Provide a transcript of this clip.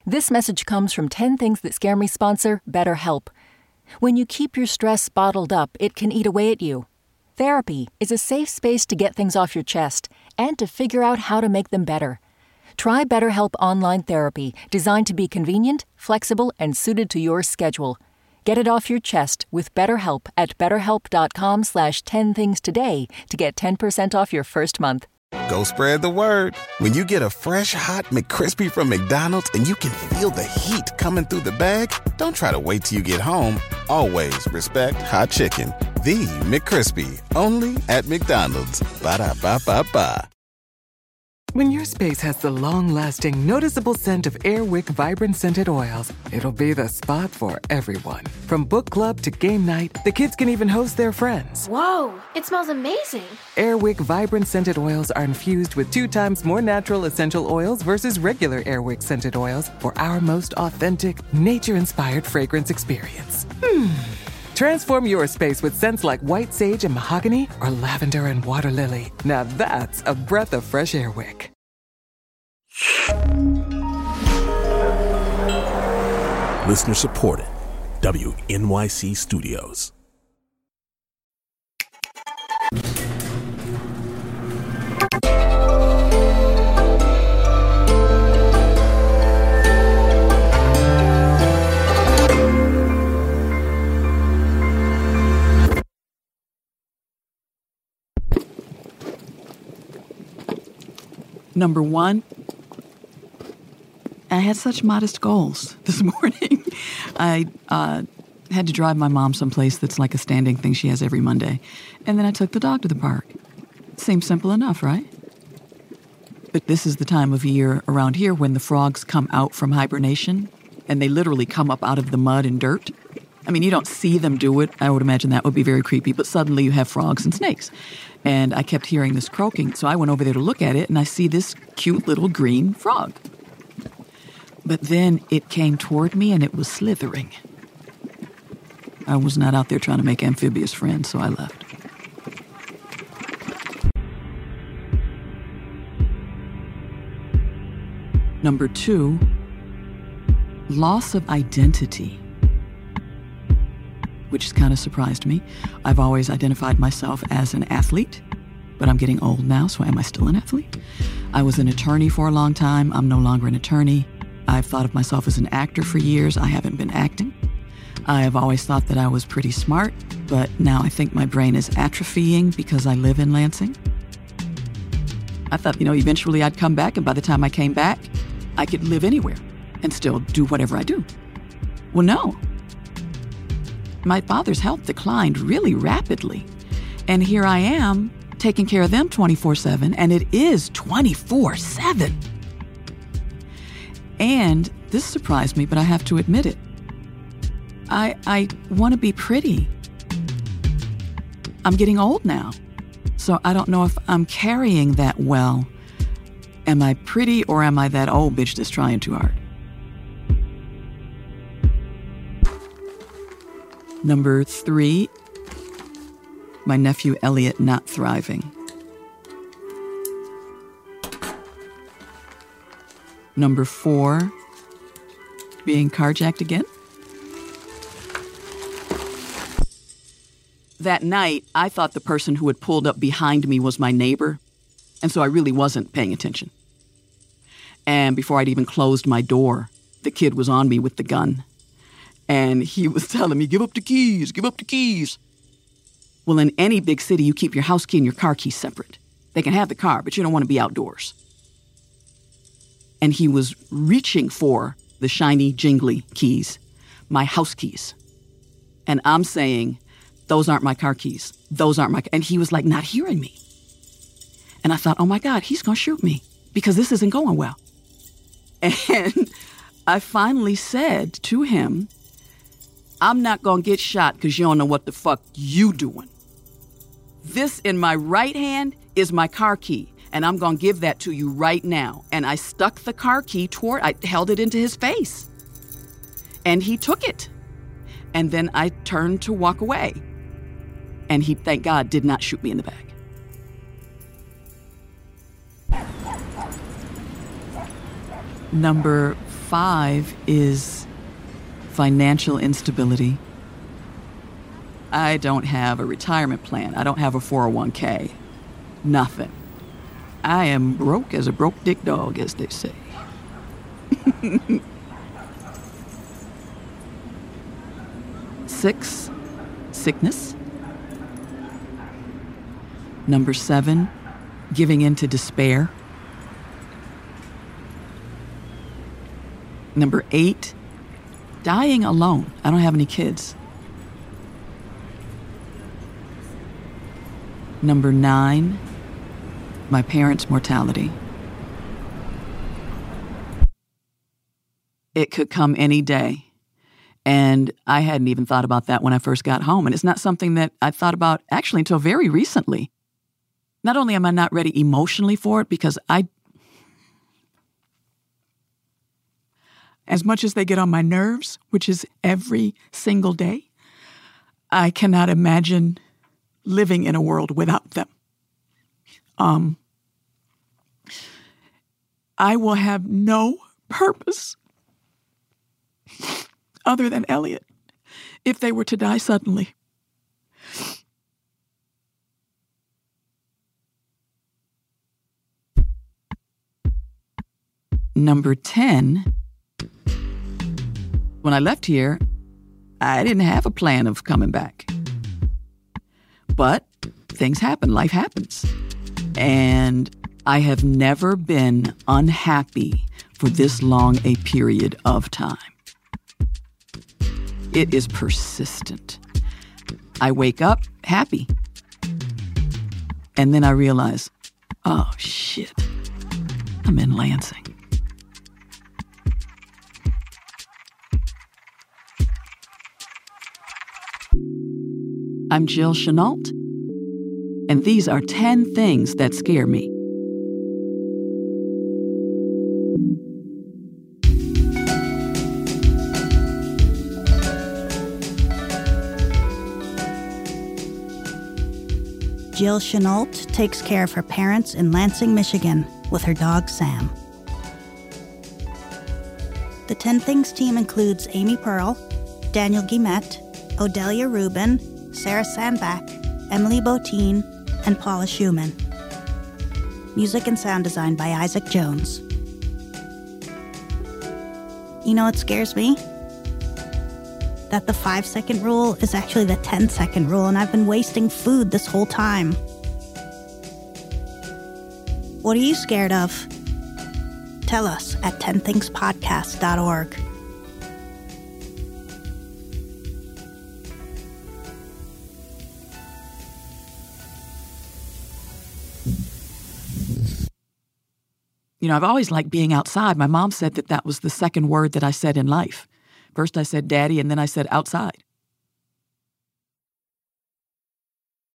This message comes from 10 Things That Scare Me sponsor BetterHelp. When you keep your stress bottled up, it can eat away at you. Therapy is a safe space to get things off your chest and to figure out how to make them better. Try BetterHelp Online Therapy, designed to be convenient, flexible, and suited to your schedule. Get it off your chest with BetterHelp at betterhelp.com/10things today to get 10% off your first month. Go spread the word. When you get a fresh, hot McCrispy from McDonald's and you can feel the heat coming through the bag, don't try to wait till you get home. Always respect hot chicken. The McCrispy, only at McDonald's. Ba-da-ba-ba-ba. When your space has the long-lasting, noticeable scent of Airwick Vibrant Scented Oils, it'll be the spot for everyone. From book club to game night, the kids can even host their friends. Whoa, it smells amazing. Airwick Vibrant Scented Oils are infused with 2 times more natural essential oils versus regular Airwick Scented Oils for our most authentic, nature-inspired fragrance experience. Transform your space with scents like white sage and mahogany or lavender and water lily. Now that's a breath of fresh air wick. Listener supported. WNYC Studios. Number 1, I had such modest goals this morning. I had to drive my mom someplace that's like a standing thing she has every Monday. And then I took the dog to the park. Seems simple enough, right? But this is the time of year around here when the frogs come out from hibernation, and they literally come up out of the mud and dirt. I mean, you don't see them do it. I would imagine that would be very creepy, but suddenly you have frogs and snakes. And I kept hearing this croaking, so I went over there to look at it, and I see this cute little green frog. But then it came toward me, and it was slithering. I was not out there trying to make amphibious friends, so I left. Number 2, loss of identity, which has kind of surprised me. I've always identified myself as an athlete, but I'm getting old now, so am I still an athlete? I was an attorney for a long time. I'm no longer an attorney. I've thought of myself as an actor for years. I haven't been acting. I have always thought that I was pretty smart, but now I think my brain is atrophying because I live in Lansing. I thought, eventually I'd come back, and by the time I came back, I could live anywhere and still do whatever I do. Well, no. My father's health declined really rapidly. And here I am taking care of them 24/7, and it is 24/7. And this surprised me, but I have to admit it. I want to be pretty. I'm getting old now, so I don't know if I'm carrying that well. Am I pretty, or am I that old bitch that's trying too hard? Number 3, my nephew Elliot not thriving. Number 4, being carjacked again. That night, I thought the person who had pulled up behind me was my neighbor, and so I really wasn't paying attention. And before I'd even closed my door, the kid was on me with the gun. And he was telling me, give up the keys, give up the keys. Well, in any big city, you keep your house key and your car key separate. They can have the car, but you don't want to be outdoors. And he was reaching for the shiny, jingly keys, my house keys. And I'm saying, those aren't my car keys. Those aren't my... And he was like not hearing me. And I thought, oh my God, he's going to shoot me because this isn't going well. And I finally said to him, I'm not going to get shot because you don't know what the fuck you doing. This in my right hand is my car key, and I'm going to give that to you right now. And I stuck the car key I held it into his face. And he took it. And then I turned to walk away. And he, thank God, did not shoot me in the back. Number 5 is financial instability. I don't have a retirement plan. I don't have a 401k. Nothing. I am broke as a broke dick dog, as they say. 6, sickness. Number 7, giving in to despair. Number 8, dying alone. I don't have any kids. Number 9, my parents' mortality. It could come any day. And I hadn't even thought about that when I first got home. And it's not something that I thought about actually until very recently. Not only am I not ready emotionally for it, because as much as they get on my nerves, which is every single day, I cannot imagine living in a world without them. I will have no purpose other than Elliot if they were to die suddenly. Number 10, when I left here, I didn't have a plan of coming back. But things happen, life happens. And I have never been unhappy for this long a period of time. It is persistent. I wake up happy. And then I realize, oh shit, I'm in Lansing. I'm Jill Chenault, and these are 10 things that scare me. Jill Chenault takes care of her parents in Lansing, Michigan, with her dog Sam. The 10 Things team includes Amy Pearl, Daniel Guillemette, Odelia Rubin, Sarah Sandbach, Emily Botine, and Paula Schumann. Music and sound design by Isaac Jones. You know what scares me? That the 5-second rule is actually the 10-second rule, and I've been wasting food this whole time. What are you scared of? Tell us at 10thingspodcast.org. You know, I've always liked being outside. My mom said that was the second word that I said in life. First I said daddy, and then I said outside.